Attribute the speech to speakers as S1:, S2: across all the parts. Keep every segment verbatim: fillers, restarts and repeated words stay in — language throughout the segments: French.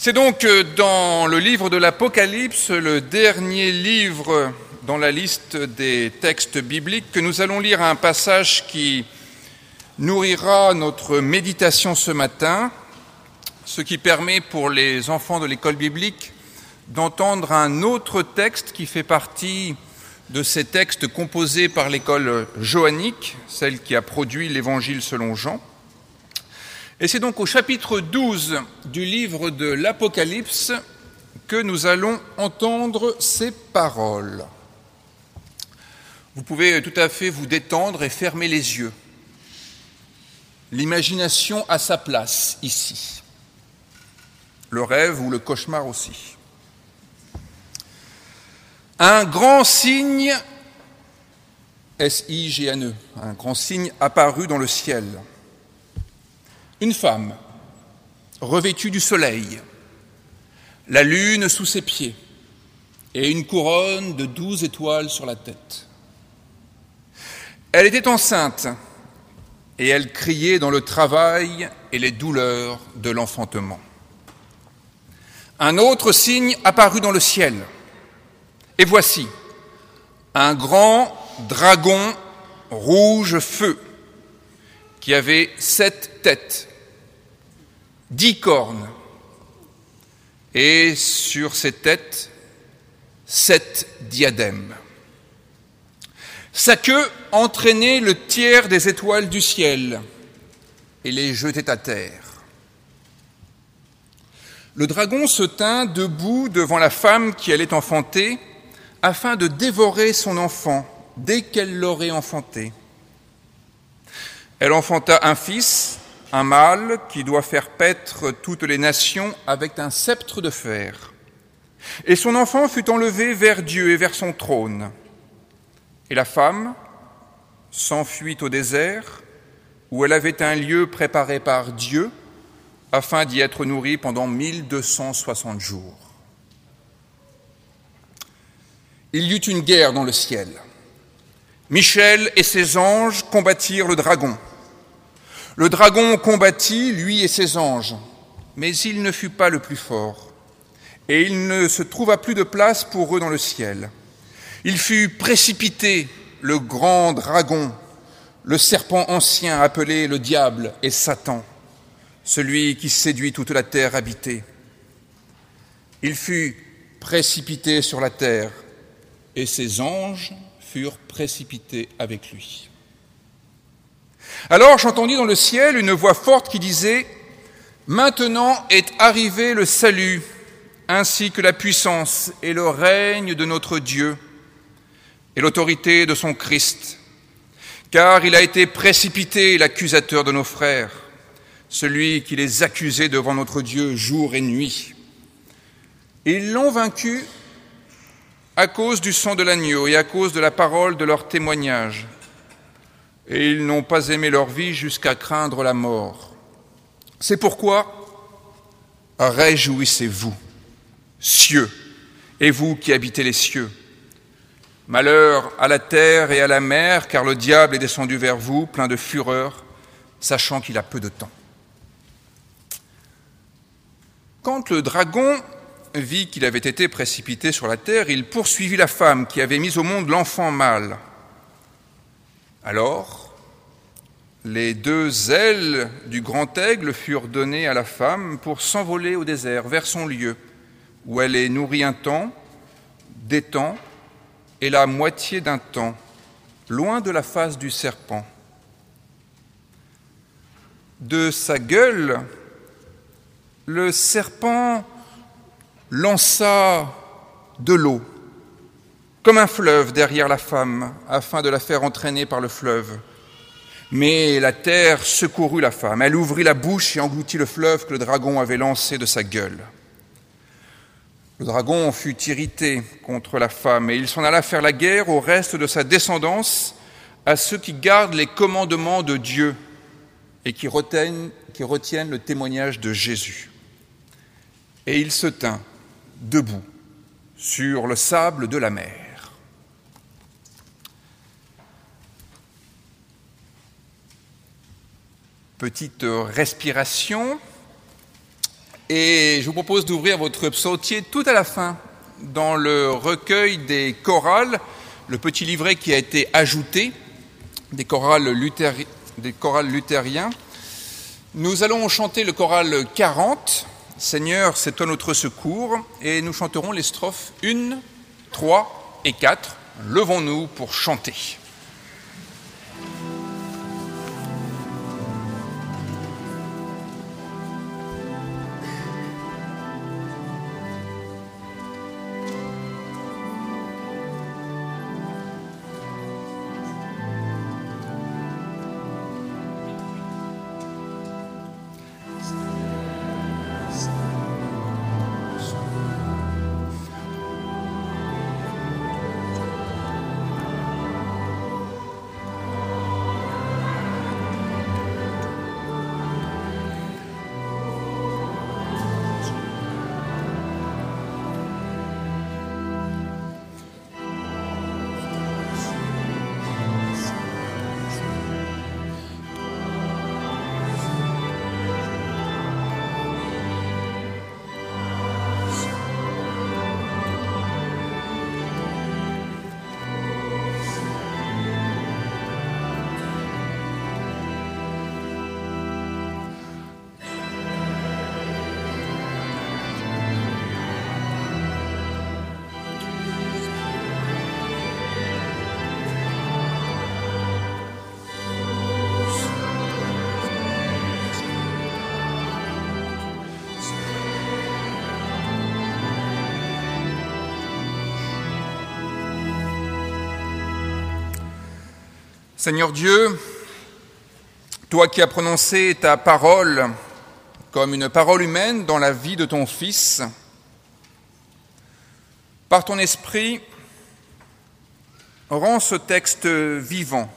S1: C'est donc dans le livre de l'Apocalypse, le dernier livre dans la liste des textes bibliques, que nous allons lire un passage qui nourrira notre méditation ce matin, ce qui permet pour les enfants de l'école biblique d'entendre un autre texte qui fait partie de ces textes composés par l'école johannique, celle qui a produit l'Évangile selon Jean. Et c'est donc au chapitre douze du livre de l'Apocalypse que nous allons entendre ces paroles. Vous pouvez tout à fait vous détendre et fermer les yeux. L'imagination a sa place ici. Le rêve ou le cauchemar aussi. Un grand signe, S I G N E, un grand signe apparut dans le ciel. Une femme, revêtue du soleil, la lune sous ses pieds et une couronne de douze étoiles sur la tête. Elle était enceinte et elle criait dans le travail et les douleurs de l'enfantement. Un autre signe apparut dans le ciel. Et voici, un grand dragon rouge feu qui avait sept têtes, dix cornes, et sur ses têtes, sept diadèmes. Sa queue entraînait le tiers des étoiles du ciel et les jetait à terre. Le dragon se tint debout devant la femme qui allait enfanter, afin de dévorer son enfant dès qu'elle l'aurait enfanté. Elle enfanta un fils, un mâle, qui doit faire paître toutes les nations avec un sceptre de fer. Et son enfant fut enlevé vers Dieu et vers son trône. Et la femme s'enfuit au désert, où elle avait un lieu préparé par Dieu, afin d'y être nourrie pendant mille deux cent soixante jours. Il y eut une guerre dans le ciel. Michel et ses anges combattirent le dragon. Le dragon combattit, lui et ses anges, mais il ne fut pas le plus fort, et il ne se trouva plus de place pour eux dans le ciel. Il fut précipité, le grand dragon, le serpent ancien appelé le diable et Satan, celui qui séduit toute la terre habitée. Il fut précipité sur la terre, et ses anges furent précipités avec lui. Alors j'entendis dans le ciel une voix forte qui disait « Maintenant est arrivé le salut, ainsi que la puissance et le règne de notre Dieu et l'autorité de son Christ, car il a été précipité l'accusateur de nos frères, celui qui les accusait devant notre Dieu jour et nuit. Ils l'ont vaincu à cause du sang de l'agneau et à cause de la parole de leur témoignage. Et ils n'ont pas aimé leur vie jusqu'à craindre la mort. C'est pourquoi, réjouissez-vous, cieux, et vous qui habitez les cieux. Malheur à la terre et à la mer, car le diable est descendu vers vous, plein de fureur, sachant qu'il a peu de temps. » Quand le dragon vit qu'il avait été précipité sur la terre, il poursuivit la femme qui avait mis au monde l'enfant mâle. Alors, les deux ailes du grand aigle furent données à la femme pour s'envoler au désert, vers son lieu, où elle est nourrie un temps, des temps et la moitié d'un temps, loin de la face du serpent. De sa gueule, le serpent lança de l'eau, comme un fleuve derrière la femme, afin de la faire entraîner par le fleuve. Mais la terre secourut la femme. Elle ouvrit la bouche et engloutit le fleuve que le dragon avait lancé de sa gueule. Le dragon fut irrité contre la femme, et il s'en alla faire la guerre au reste de sa descendance, à ceux qui gardent les commandements de Dieu et qui retiennent, qui retiennent le témoignage de Jésus. Et il se tint debout sur le sable de la mer. Petite respiration Et je vous propose d'ouvrir votre psautier tout à la fin, dans le recueil des chorales, le petit livret qui a été ajouté, des chorales, luthéri- des chorales luthériens. Nous allons chanter le choral quarante, « Seigneur, c'est toi notre secours », et nous chanterons les strophes un, trois et quatre. Levons-nous pour chanter. Seigneur Dieu, toi qui as prononcé ta parole comme une parole humaine dans la vie de ton Fils, par ton Esprit, rends ce texte vivant,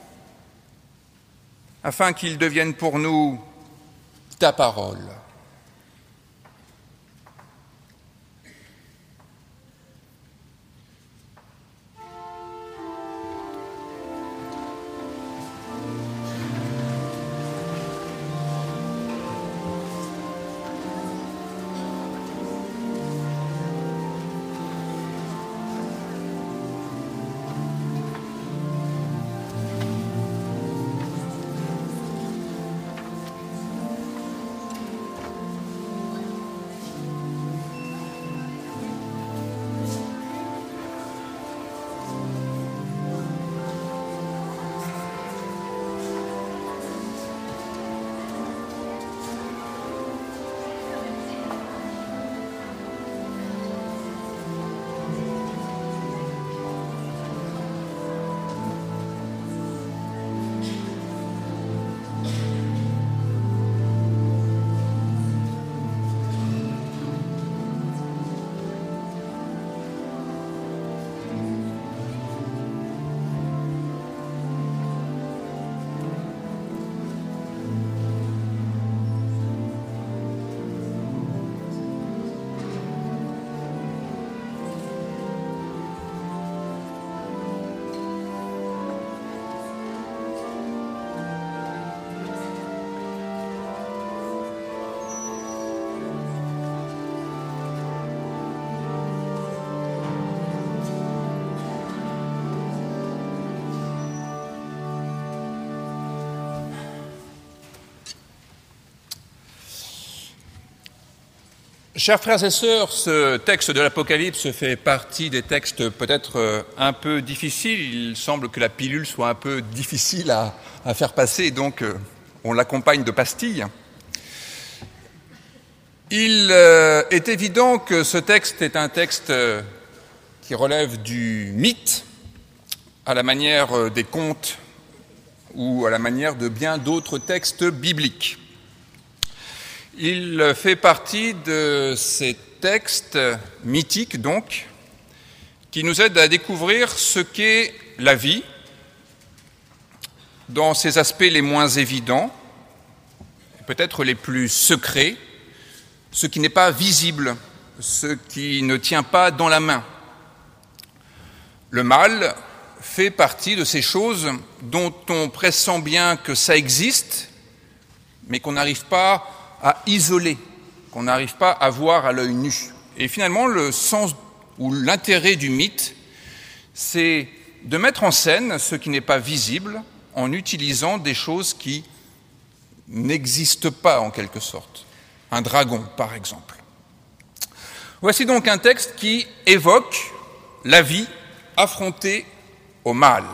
S1: afin qu'il devienne pour nous ta parole. Chers frères et sœurs, ce texte de l'Apocalypse fait partie des textes peut-être un peu difficiles. Il semble que la pilule soit un peu difficile à, à faire passer, donc on l'accompagne de pastilles. Il euh, est évident que ce texte est un texte qui relève du mythe, à la manière des contes ou à la manière de bien d'autres textes bibliques. Il fait partie de ces textes mythiques, donc, qui nous aident à découvrir ce qu'est la vie dans ses aspects les moins évidents, peut-être les plus secrets, ce qui n'est pas visible, ce qui ne tient pas dans la main. Le mal fait partie de ces choses dont on pressent bien que ça existe, mais qu'on n'arrive pas à isoler qu'on n'arrive pas à voir à l'œil nu. Et finalement, le sens ou l'intérêt du mythe, c'est de mettre en scène ce qui n'est pas visible en utilisant des choses qui n'existent pas en quelque sorte. Un dragon, par exemple. Voici donc un texte qui évoque la vie affrontée au mal.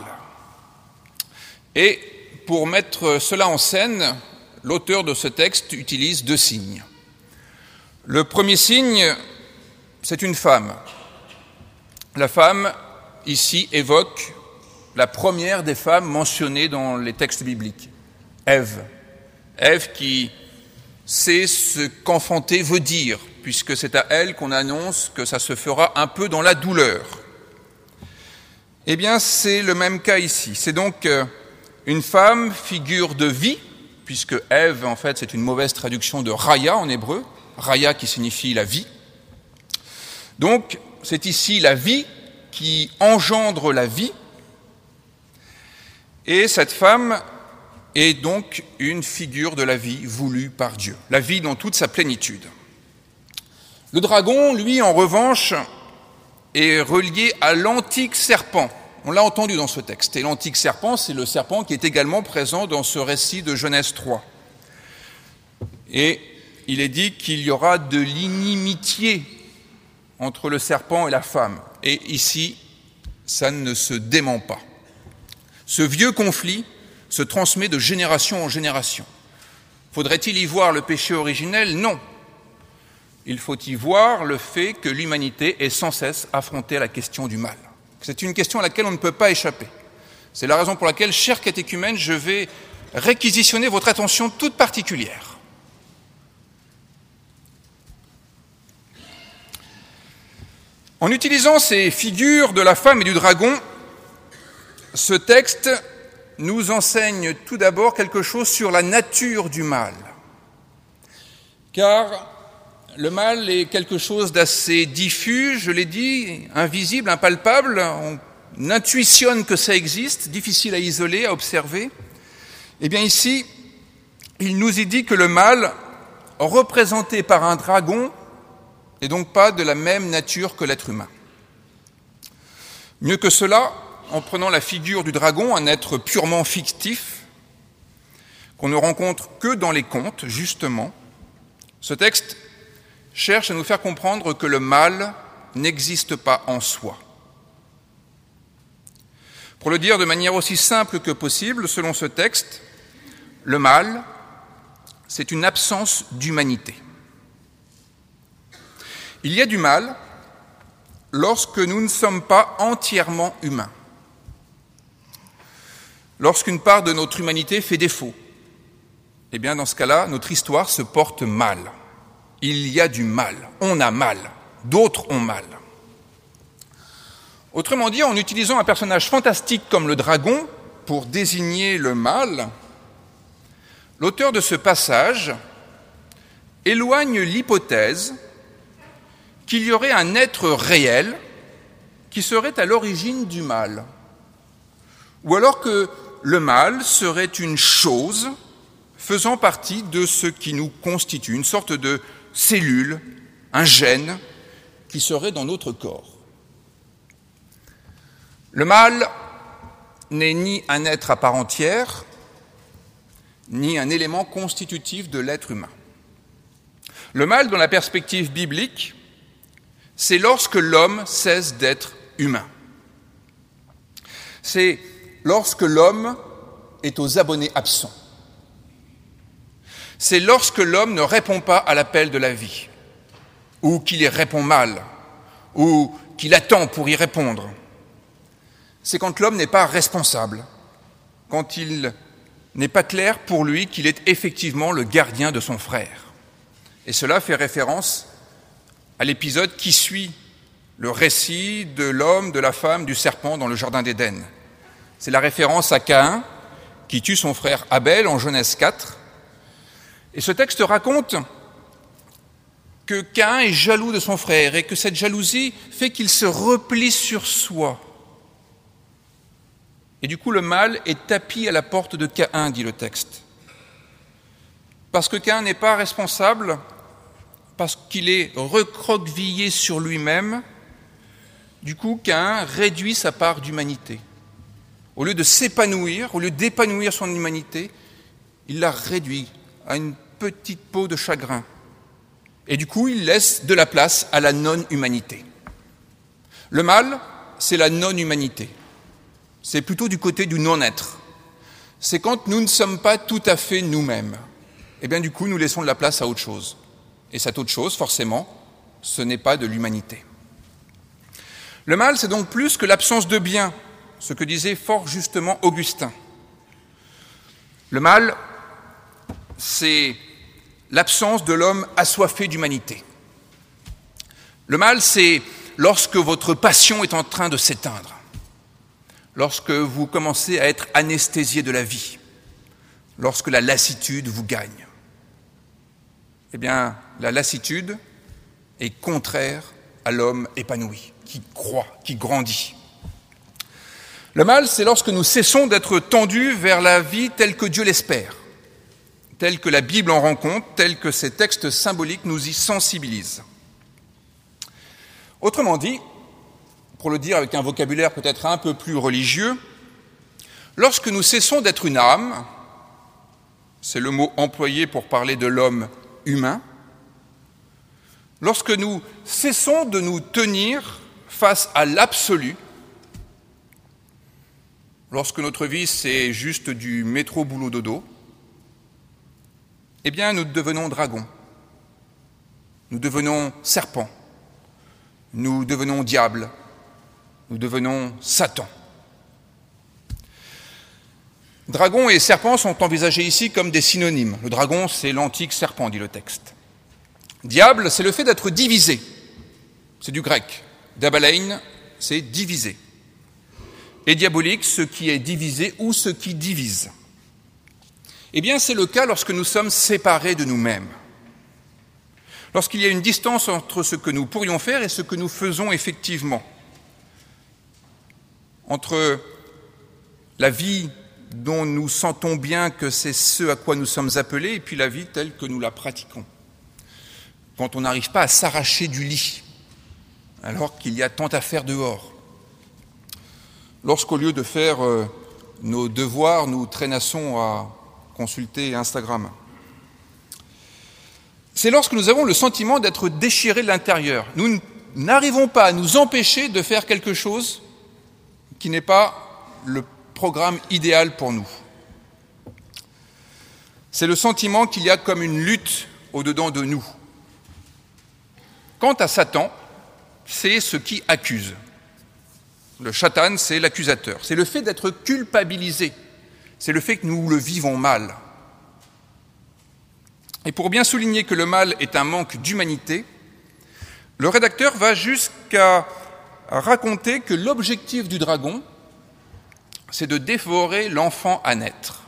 S1: Et pour mettre cela en scène, l'auteur de ce texte utilise deux signes. Le premier signe, c'est une femme. La femme, ici, évoque la première des femmes mentionnées dans les textes bibliques, Ève. Ève qui sait ce qu'enfanter veut dire, puisque c'est à elle qu'on annonce que ça se fera un peu dans la douleur. Eh bien, c'est le même cas ici. C'est donc une femme, figure de vie, puisque Ève, en fait, c'est une mauvaise traduction de Raya en hébreu, Raya qui signifie la vie. Donc, c'est ici la vie qui engendre la vie, et cette femme est donc une figure de la vie voulue par Dieu, la vie dans toute sa plénitude. Le dragon, lui, en revanche, est relié à l'antique serpent. On l'a entendu dans ce texte. Et l'antique serpent, c'est le serpent qui est également présent dans ce récit de Genèse trois. Et il est dit qu'il y aura de l'inimitié entre le serpent et la femme. Et ici, ça ne se dément pas. Ce vieux conflit se transmet de génération en génération. Faudrait-il y voir le péché originel ? Non. Il faut y voir le fait que l'humanité est sans cesse affrontée à la question du mal. C'est une question à laquelle on ne peut pas échapper. C'est la raison pour laquelle, chers catéchumènes, je vais réquisitionner votre attention toute particulière. En utilisant ces figures de la femme et du dragon, ce texte nous enseigne tout d'abord quelque chose sur la nature du mal. Car le mal est quelque chose d'assez diffus, je l'ai dit, invisible, impalpable. On intuitionne que ça existe, difficile à isoler, à observer. Eh bien ici, il nous est dit que le mal, représenté par un dragon, n'est donc pas de la même nature que l'être humain. Mieux que cela, en prenant la figure du dragon, un être purement fictif, qu'on ne rencontre que dans les contes, justement, ce texte cherche à nous faire comprendre que le mal n'existe pas en soi. Pour le dire de manière aussi simple que possible, selon ce texte, le mal, c'est une absence d'humanité. Il y a du mal lorsque nous ne sommes pas entièrement humains. Lorsqu'une part de notre humanité fait défaut, eh bien dans ce cas-là, notre histoire se porte mal. Il y a du mal, on a mal, d'autres ont mal. Autrement dit, en utilisant un personnage fantastique comme le dragon pour désigner le mal, l'auteur de ce passage éloigne l'hypothèse qu'il y aurait un être réel qui serait à l'origine du mal, ou alors que le mal serait une chose faisant partie de ce qui nous constitue, une sorte de cellule, un gène qui serait dans notre corps. Le mal n'est ni un être à part entière, ni un élément constitutif de l'être humain. Le mal, dans la perspective biblique, c'est lorsque l'homme cesse d'être humain. C'est lorsque l'homme est aux abonnés absents. C'est lorsque l'homme ne répond pas à l'appel de la vie, ou qu'il y répond mal, ou qu'il attend pour y répondre. C'est quand l'homme n'est pas responsable, quand il n'est pas clair pour lui qu'il est effectivement le gardien de son frère. Et cela fait référence à l'épisode qui suit le récit de l'homme, de la femme, du serpent dans le jardin d'Éden. C'est la référence à Caïn, qui tue son frère Abel en Genèse quatre. Et ce texte raconte que Caïn est jaloux de son frère et que cette jalousie fait qu'il se replie sur soi. Et du coup, le mal est tapi à la porte de Caïn, dit le texte. Parce que Caïn n'est pas responsable, parce qu'il est recroquevillé sur lui-même, du coup, Caïn réduit sa part d'humanité. Au lieu de s'épanouir, au lieu d'épanouir son humanité, il la réduit à une petite peau de chagrin. Et du coup, il laisse de la place à la non-humanité. Le mal, c'est la non-humanité. C'est plutôt du côté du non-être. C'est quand nous ne sommes pas tout à fait nous-mêmes. Et bien du coup, nous laissons de la place à autre chose. Et cette autre chose, forcément, ce n'est pas de l'humanité. Le mal, c'est donc plus que l'absence de bien, ce que disait fort justement Augustin. Le mal, c'est l'absence de l'homme assoiffé d'humanité. Le mal, c'est lorsque votre passion est en train de s'éteindre, lorsque vous commencez à être anesthésié de la vie, lorsque la lassitude vous gagne. Eh bien, la lassitude est contraire à l'homme épanoui, qui croît, qui grandit. Le mal, c'est lorsque nous cessons d'être tendus vers la vie telle que Dieu l'espère, telle que la Bible en rend compte, telle que ces textes symboliques nous y sensibilisent. Autrement dit, pour le dire avec un vocabulaire peut-être un peu plus religieux, lorsque nous cessons d'être une âme, c'est le mot employé pour parler de l'homme humain, lorsque nous cessons de nous tenir face à l'absolu, lorsque notre vie c'est juste du métro boulot dodo, eh bien nous devenons dragons, nous devenons serpents, nous devenons diables, nous devenons Satan. Dragon et serpent sont envisagés ici comme des synonymes. Le dragon, c'est l'antique serpent, dit le texte. Diable, c'est le fait d'être divisé. C'est du grec. Dabalein, c'est divisé. Et diabolique, ce qui est divisé ou ce qui divise. Eh bien, c'est le cas lorsque nous sommes séparés de nous-mêmes. Lorsqu'il y a une distance entre ce que nous pourrions faire et ce que nous faisons effectivement. Entre la vie dont nous sentons bien que c'est ce à quoi nous sommes appelés, et puis la vie telle que nous la pratiquons. Quand on n'arrive pas à s'arracher du lit, alors qu'il y a tant à faire dehors. Lorsqu'au lieu de faire euh, nos devoirs, nous traînassons à consulter Instagram. C'est lorsque nous avons le sentiment d'être déchirés de l'intérieur. Nous n'arrivons pas à nous empêcher de faire quelque chose qui n'est pas le programme idéal pour nous. C'est le sentiment qu'il y a comme une lutte au-dedans de nous. Quant à Satan, c'est ce qui accuse. Le Satan, c'est l'accusateur. C'est le fait d'être culpabilisé. C'est le fait que nous le vivons mal. Et pour bien souligner que le mal est un manque d'humanité, le rédacteur va jusqu'à raconter que l'objectif du dragon, c'est de dévorer l'enfant à naître.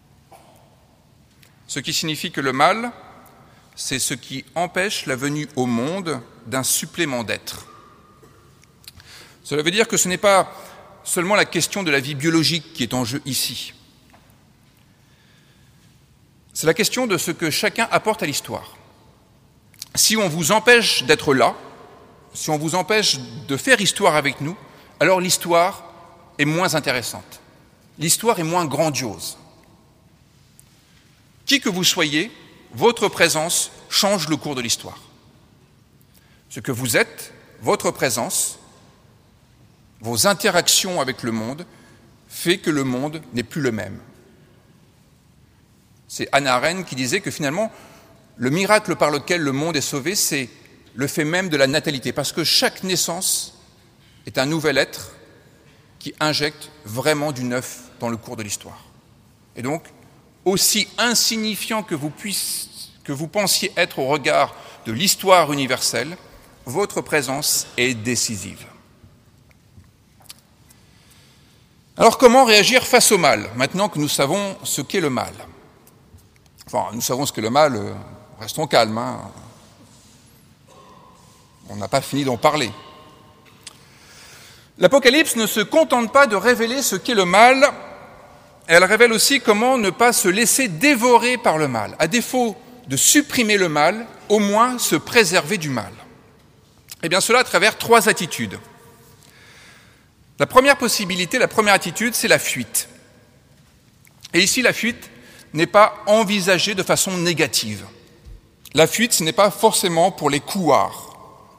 S1: Ce qui signifie que le mal, c'est ce qui empêche la venue au monde d'un supplément d'être. Cela veut dire que ce n'est pas seulement la question de la vie biologique qui est en jeu ici. C'est la question de ce que chacun apporte à l'histoire. Si on vous empêche d'être là, si on vous empêche de faire histoire avec nous, alors l'histoire est moins intéressante. L'histoire est moins grandiose. Qui que vous soyez, votre présence change le cours de l'histoire. Ce que vous êtes, votre présence, vos interactions avec le monde, fait que le monde n'est plus le même. C'est Hannah Arendt qui disait que finalement, le miracle par lequel le monde est sauvé, c'est le fait même de la natalité, parce que chaque naissance est un nouvel être qui injecte vraiment du neuf dans le cours de l'histoire. Et donc, aussi insignifiant que vous, puissiez, que vous pensiez être au regard de l'histoire universelle, votre présence est décisive. Alors comment réagir face au mal, maintenant que nous savons ce qu'est le mal ? Enfin, nous savons ce qu'est le mal, euh, restons calmes, hein. On n'a pas fini d'en parler. L'Apocalypse ne se contente pas de révéler ce qu'est le mal, elle révèle aussi comment ne pas se laisser dévorer par le mal. À défaut de supprimer le mal, au moins se préserver du mal. Eh bien, cela à travers trois attitudes. La première possibilité, la première attitude, c'est la fuite. Et ici, la fuite n'est pas envisagée de façon négative. La fuite, ce n'est pas forcément pour les couards.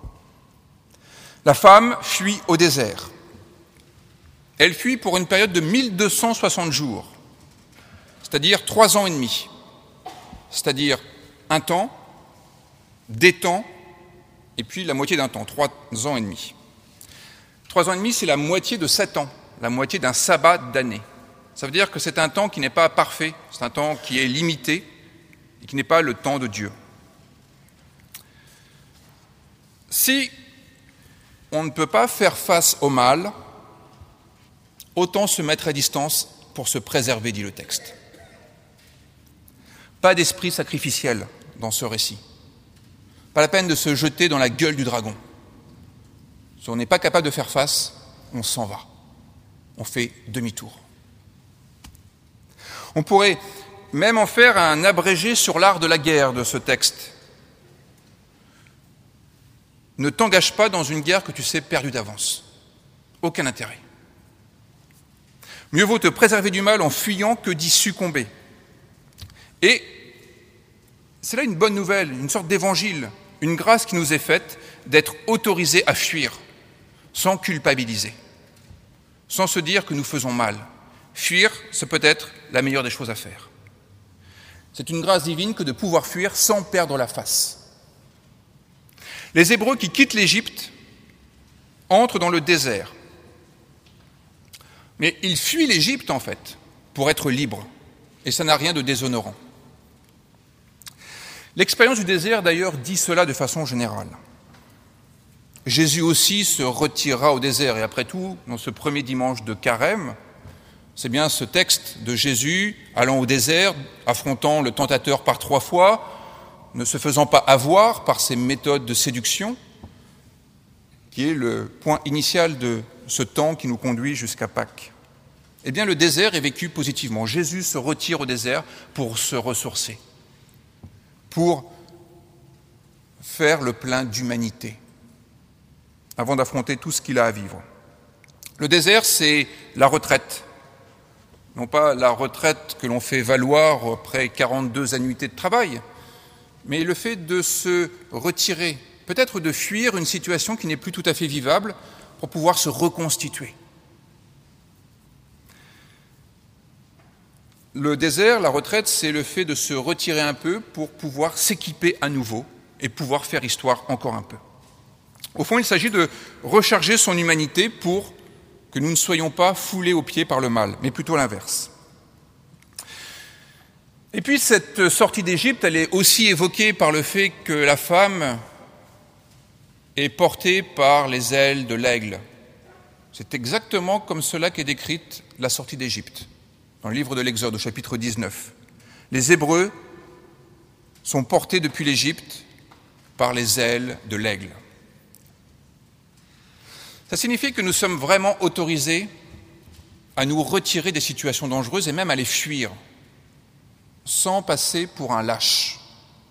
S1: La femme fuit au désert. Elle fuit pour une période de mille deux cent soixante jours, c'est-à-dire trois ans et demi, c'est-à-dire un temps, des temps, et puis la moitié d'un temps, trois ans et demi. Trois ans et demi, c'est la moitié de sept ans, la moitié d'un sabbat d'année. Ça veut dire que c'est un temps qui n'est pas parfait, c'est un temps qui est limité et qui n'est pas le temps de Dieu. Si on ne peut pas faire face au mal, autant se mettre à distance pour se préserver, dit le texte. Pas d'esprit sacrificiel dans ce récit. Pas la peine de se jeter dans la gueule du dragon. Si on n'est pas capable de faire face, on s'en va. On fait demi-tour. On pourrait même en faire un abrégé sur l'art de la guerre de ce texte. Ne t'engage pas dans une guerre que tu sais perdue d'avance. Aucun intérêt. Mieux vaut te préserver du mal en fuyant que d'y succomber. Et c'est là une bonne nouvelle, une sorte d'évangile, une grâce qui nous est faite d'être autorisés à fuir, sans culpabiliser, sans se dire que nous faisons mal. Fuir, c'est peut-être la meilleure des choses à faire. C'est une grâce divine que de pouvoir fuir sans perdre la face. Les Hébreux qui quittent l'Égypte entrent dans le désert. Mais ils fuient l'Égypte, en fait, pour être libres. Et ça n'a rien de déshonorant. L'expérience du désert, d'ailleurs, dit cela de façon générale. Jésus aussi se retira au désert. Et après tout, dans ce premier dimanche de Carême, c'est bien ce texte de Jésus allant au désert, affrontant le tentateur par trois fois, ne se faisant pas avoir par ses méthodes de séduction, qui est le point initial de ce temps qui nous conduit jusqu'à Pâques. Eh bien, le désert est vécu positivement. Jésus se retire au désert pour se ressourcer, pour faire le plein d'humanité, avant d'affronter tout ce qu'il a à vivre. Le désert, c'est la retraite. Non pas la retraite que l'on fait valoir après quarante-deux annuités de travail, mais le fait de se retirer, peut-être de fuir une situation qui n'est plus tout à fait vivable pour pouvoir se reconstituer. Le désert, la retraite, c'est le fait de se retirer un peu pour pouvoir s'équiper à nouveau et pouvoir faire histoire encore un peu. Au fond, il s'agit de recharger son humanité pour que nous ne soyons pas foulés aux pieds par le mal, mais plutôt l'inverse. Et puis cette sortie d'Égypte, elle est aussi évoquée par le fait que la femme est portée par les ailes de l'aigle. C'est exactement comme cela qu'est décrite la sortie d'Égypte, dans le livre de l'Exode, au chapitre dix-neuf. Les Hébreux sont portés depuis l'Égypte par les ailes de l'aigle. Ça signifie que nous sommes vraiment autorisés à nous retirer des situations dangereuses et même à les fuir, sans passer pour un lâche.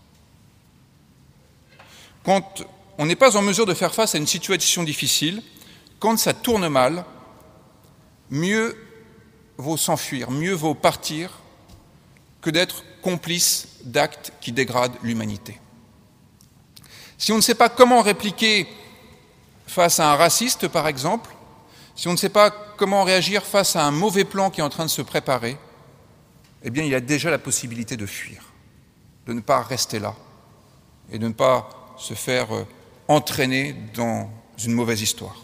S1: Quand on n'est pas en mesure de faire face à une situation difficile, quand ça tourne mal, mieux vaut s'enfuir, mieux vaut partir que d'être complice d'actes qui dégradent l'humanité. Si on ne sait pas comment répliquer face à un raciste, par exemple, si on ne sait pas comment réagir face à un mauvais plan qui est en train de se préparer, eh bien, il y a déjà la possibilité de fuir, de ne pas rester là et de ne pas se faire entraîner dans une mauvaise histoire.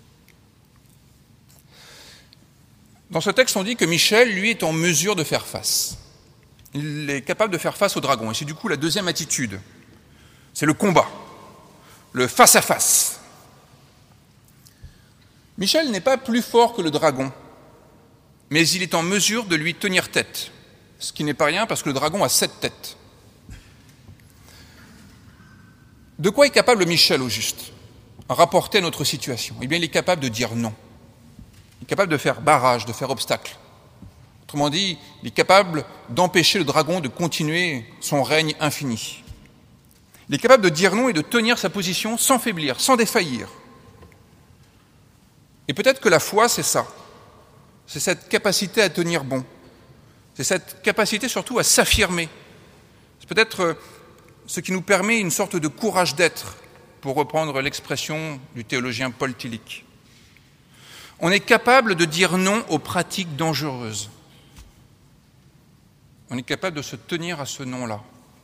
S1: Dans ce texte, on dit que Michel, lui, est en mesure de faire face. Il est capable de faire face au dragon. Et c'est du coup la deuxième attitude. C'est le combat, le face-à-face. Michel n'est pas plus fort que le dragon, mais il est en mesure de lui tenir tête, ce qui n'est pas rien parce que le dragon a sept têtes. De quoi est capable Michel, au juste, rapporté à notre situation ? Eh bien, il est capable de dire non. Il est capable de faire barrage, de faire obstacle Autrement dit, il est capable d'empêcher le dragon de continuer son règne infini. Il est capable de dire non et de tenir sa position sans faiblir, sans défaillir. Et peut-être que la foi, c'est ça. C'est cette capacité à tenir bon. C'est cette capacité surtout à s'affirmer. C'est peut-être ce qui nous permet une sorte de courage d'être, pour reprendre l'expression du théologien Paul Tillich. On est capable de dire non aux pratiques dangereuses. On est capable de se tenir à ce non-là.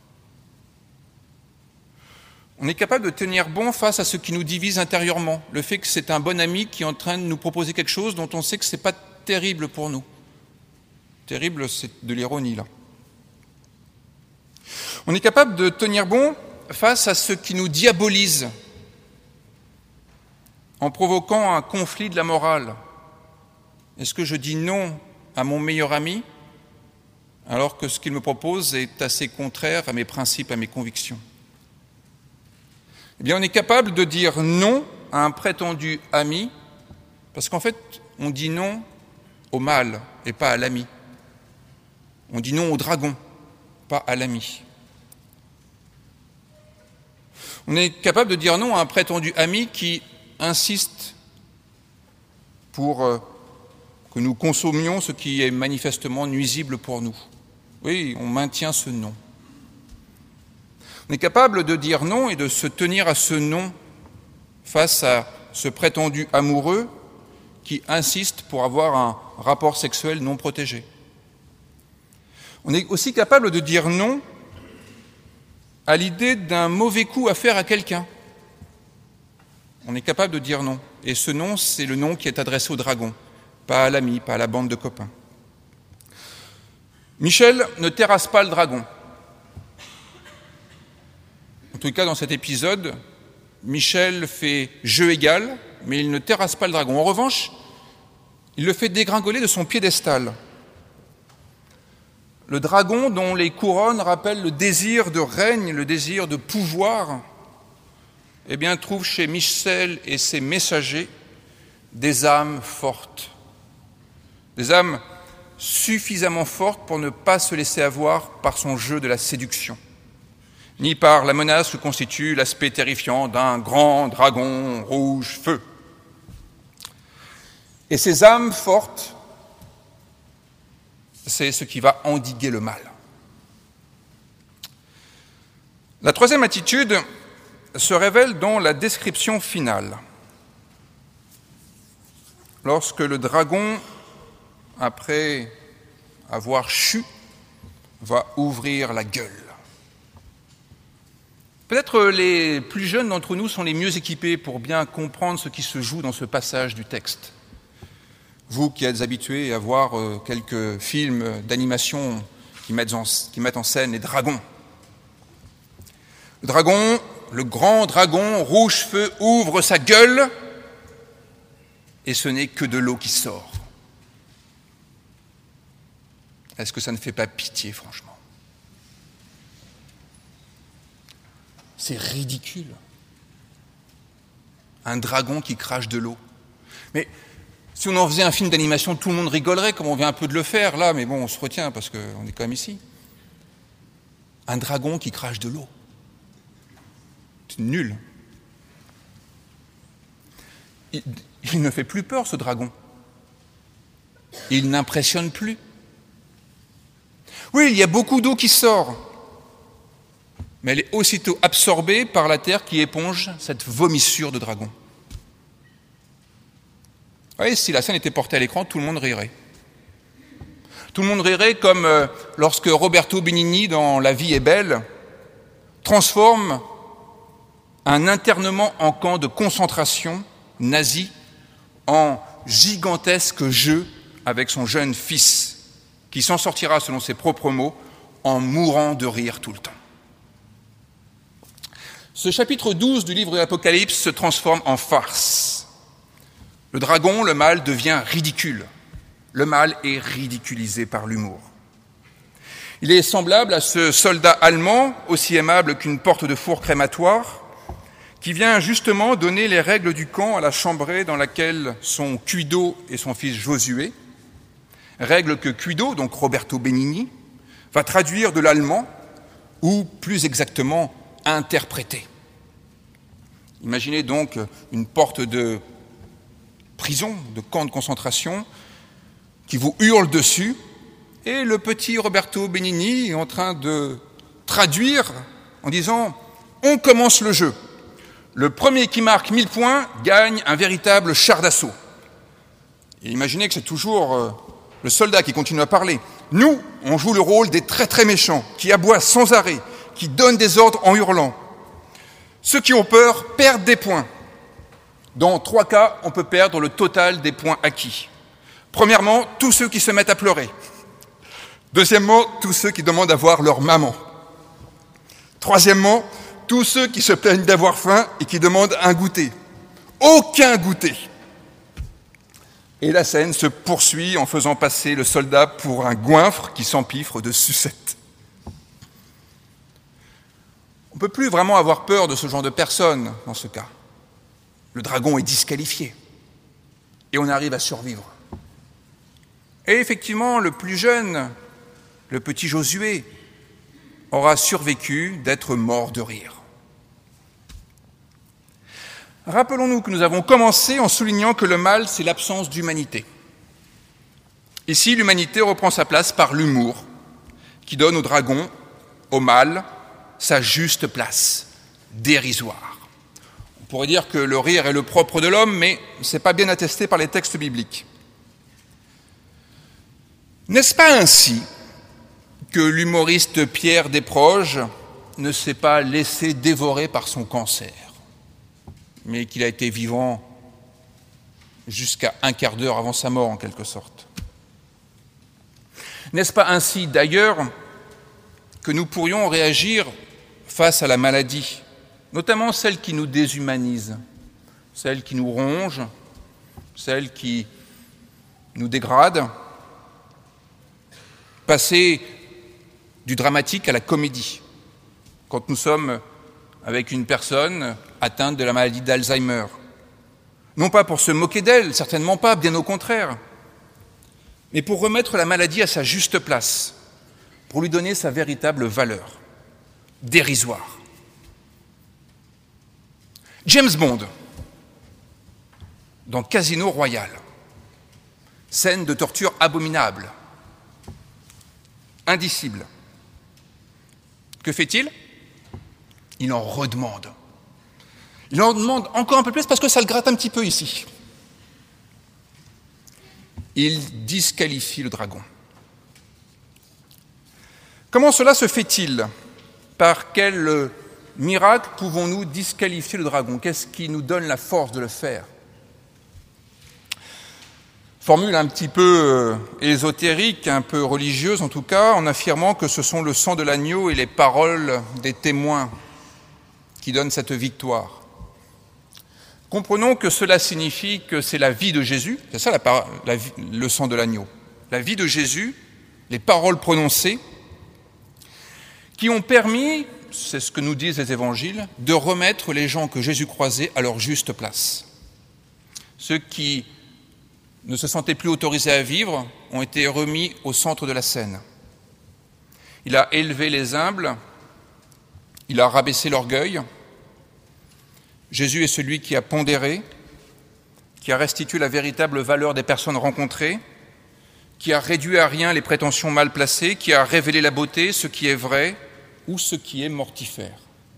S1: On est capable de tenir bon face à ce qui nous divise intérieurement, le fait que c'est un bon ami qui est en train de nous proposer quelque chose dont on sait que ce n'est pas terrible pour nous. Terrible, c'est de l'ironie, là. On est capable de tenir bon face à ce qui nous diabolise, en provoquant un conflit de la morale. Est-ce que je dis non à mon meilleur ami, alors que ce qu'il me propose est assez contraire à mes principes, à mes convictions? Eh bien, on est capable de dire non à un prétendu ami, parce qu'en fait, on dit non au mal et pas à l'ami. On dit non au dragon, pas à l'ami. On est capable de dire non à un prétendu ami qui insiste pour euh, que nous consommions ce qui est manifestement nuisible pour nous. Oui, on maintient ce non. On est capable de dire non et de se tenir à ce non face à ce prétendu amoureux qui insiste pour avoir un rapport sexuel non protégé. On est aussi capable de dire non à l'idée d'un mauvais coup à faire à quelqu'un. On est capable de dire non. Et ce non, c'est le non qui est adressé au dragon, pas à l'ami, pas à la bande de copains. Michel ne terrasse pas le dragon. En tout cas, dans cet épisode, Michel fait jeu égal, mais il ne terrasse pas le dragon. En revanche, il le fait dégringoler de son piédestal. Le dragon dont les couronnes rappellent le désir de règne, le désir de pouvoir, eh bien, trouve chez Michel et ses messagers des âmes fortes. Des âmes suffisamment fortes pour ne pas se laisser avoir par son jeu de la séduction, ni par la menace que constitue l'aspect terrifiant d'un grand dragon rouge feu. Et ces âmes fortes, c'est ce qui va endiguer le mal. La troisième attitude se révèle dans la description finale. Lorsque le dragon, après avoir chu, va ouvrir la gueule. Peut-être les plus jeunes d'entre nous sont les mieux équipés pour bien comprendre ce qui se joue dans ce passage du texte. Vous qui êtes habitués à voir quelques films d'animation qui mettent en, qui mettent en scène les dragons. Le dragon, le grand dragon rouge feu ouvre sa gueule et ce n'est que de l'eau qui sort. Est-ce que ça ne fait pas pitié, franchement ? C'est ridicule. Un dragon qui crache de l'eau. Mais si on en faisait un film d'animation, tout le monde rigolerait, comme on vient un peu de le faire là, mais bon, on se retient parce qu'on est quand même ici. Un dragon qui crache de l'eau. C'est nul. Il, il ne fait plus peur, ce dragon. Il n'impressionne plus. Oui, il y a beaucoup d'eau qui sort, mais elle est aussitôt absorbée par la terre qui éponge cette vomissure de dragon. Oui, si la scène était portée à l'écran, tout le monde rirait. Tout le monde rirait comme euh, lorsque Roberto Benigni, dans La vie est belle, transforme un internement en camp de concentration nazi en gigantesque jeu avec son jeune fils, qui s'en sortira, selon ses propres mots, en mourant de rire tout le temps. Ce chapitre douze du livre de l'Apocalypse se transforme en farce. Le dragon, le mal, devient ridicule. Le mal est ridiculisé par l'humour. Il est semblable à ce soldat allemand, aussi aimable qu'une porte de four crématoire, qui vient justement donner les règles du camp à la chambrée dans laquelle sont Cuido et son fils Josué, règle que Guido, donc Roberto Benigni, va traduire de l'allemand, ou plus exactement interpréter. Imaginez donc une porte de prison, de camp de concentration, qui vous hurle dessus, et le petit Roberto Benigni est en train de traduire en disant « On commence le jeu. Le premier qui marque mille points gagne un véritable char d'assaut. » Et imaginez que c'est toujours euh, le soldat qui continue à parler. « Nous, on joue le rôle des très très méchants, qui aboient sans arrêt, qui donnent des ordres en hurlant. Ceux qui ont peur perdent des points. Dans trois cas, on peut perdre le total des points acquis. Premièrement, tous ceux qui se mettent à pleurer. Deuxièmement, tous ceux qui demandent à voir leur maman. Troisièmement, tous ceux qui se plaignent d'avoir faim et qui demandent un goûter. Aucun goûter. Et la scène se poursuit en faisant passer le soldat pour un goinfre qui s'empiffre de sucettes. On ne peut plus vraiment avoir peur de ce genre de personnes dans ce cas. Le dragon est disqualifié et on arrive à survivre. Et effectivement, le plus jeune, le petit Josué, aura survécu d'être mort de rire. Rappelons-nous que nous avons commencé en soulignant que le mal, c'est l'absence d'humanité. Ici, l'humanité reprend sa place par l'humour, qui donne au dragon, au mal, sa juste place, dérisoire. On pourrait dire que le rire est le propre de l'homme, mais ce n'est pas bien attesté par les textes bibliques. N'est-ce pas ainsi que l'humoriste Pierre Desproges ne s'est pas laissé dévorer par son cancer, mais qu'il a été vivant jusqu'à un quart d'heure avant sa mort, en quelque sorte? N'est-ce pas ainsi, d'ailleurs, que nous pourrions réagir face à la maladie, notamment celle qui nous déshumanise, celle qui nous ronge, celle qui nous dégrade, passer du dramatique à la comédie, quand nous sommes avec une personne atteinte de la maladie d'Alzheimer. Non pas pour se moquer d'elle, certainement pas, bien au contraire, mais pour remettre la maladie à sa juste place, pour lui donner sa véritable valeur, dérisoire. James Bond, dans Casino Royale, scène de torture abominable, indicible. Que fait-il? Il en redemande. Il en demande encore un peu plus parce que ça le gratte un petit peu ici. Il disqualifie le dragon. Comment cela se fait-il? Par quel miracle pouvons-nous disqualifier le dragon? Qu'est-ce qui nous donne la force de le faire? Formule un petit peu ésotérique, un peu religieuse en tout cas, en affirmant que ce sont le sang de l'agneau et les paroles des témoins qui donnent cette victoire. Comprenons que cela signifie que c'est la vie de Jésus, c'est ça la, la, le sang de l'agneau, la vie de Jésus, les paroles prononcées, qui ont permis, c'est ce que nous disent les évangiles, de remettre les gens que Jésus croisait à leur juste place. Ceux qui ne se sentaient plus autorisés à vivre ont été remis au centre de la scène. Il a élevé les humbles, il a rabaissé l'orgueil. Jésus est celui qui a pondéré, qui a restitué la véritable valeur des personnes rencontrées, qui a réduit à rien les prétentions mal placées, qui a révélé la beauté, ce qui est vrai ou ce qui est mortifère.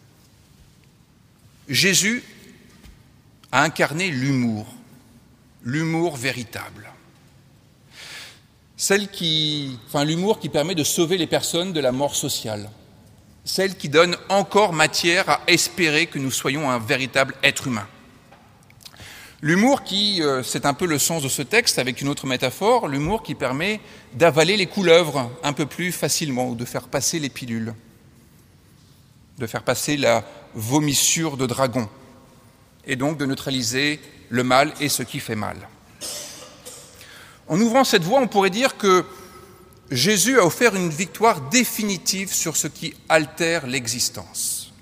S1: Jésus a incarné l'humour, l'humour véritable. Celle qui, enfin, l'humour qui permet de sauver les personnes de la mort sociale. Celle qui donne encore matière à espérer que nous soyons un véritable être humain. L'humour qui, euh, c'est un peu le sens de ce texte avec une autre métaphore, l'humour qui permet d'avaler les couleuvres un peu plus facilement ou de faire passer les pilules, de faire passer la vomissure de dragon et donc de neutraliser le mal et ce qui fait mal. En ouvrant cette voie, on pourrait dire que Jésus a offert une victoire définitive sur ce qui altère l'existence.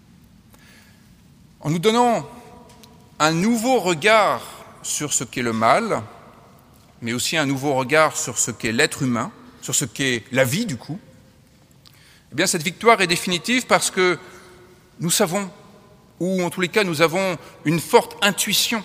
S1: En nous donnant un nouveau regard sur ce qu'est le mal, mais aussi un nouveau regard sur ce qu'est l'être humain, sur ce qu'est la vie du coup, eh bien cette victoire est définitive parce que nous savons, ou en tous les cas nous avons une forte intuition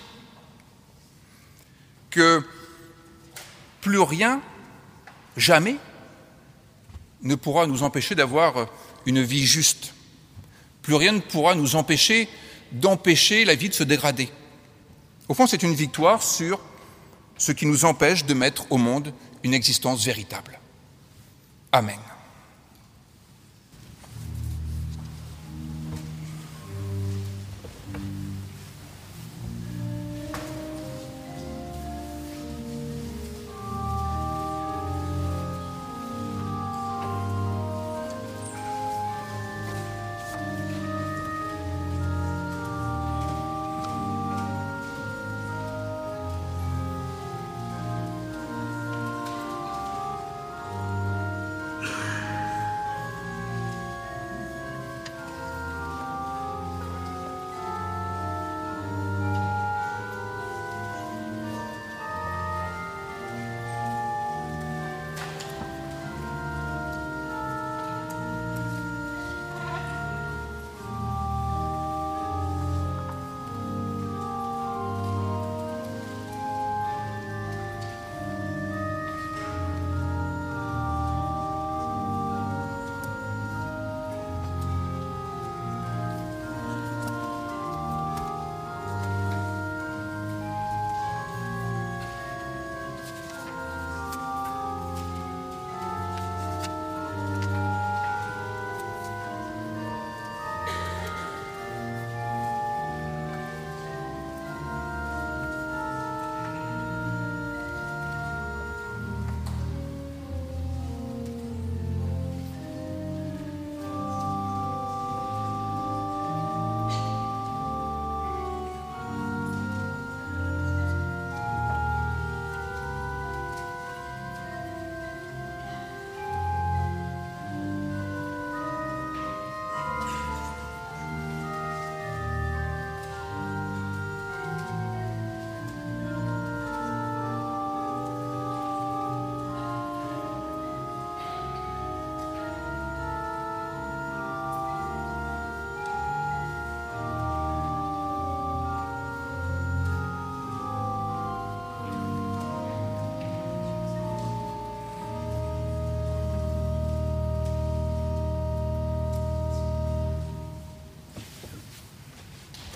S1: que plus rien, jamais, ne pourra nous empêcher d'avoir une vie juste. Plus rien ne pourra nous empêcher d'empêcher la vie de se dégrader. Au fond, c'est une victoire sur ce qui nous empêche de mettre au monde une existence véritable. Amen.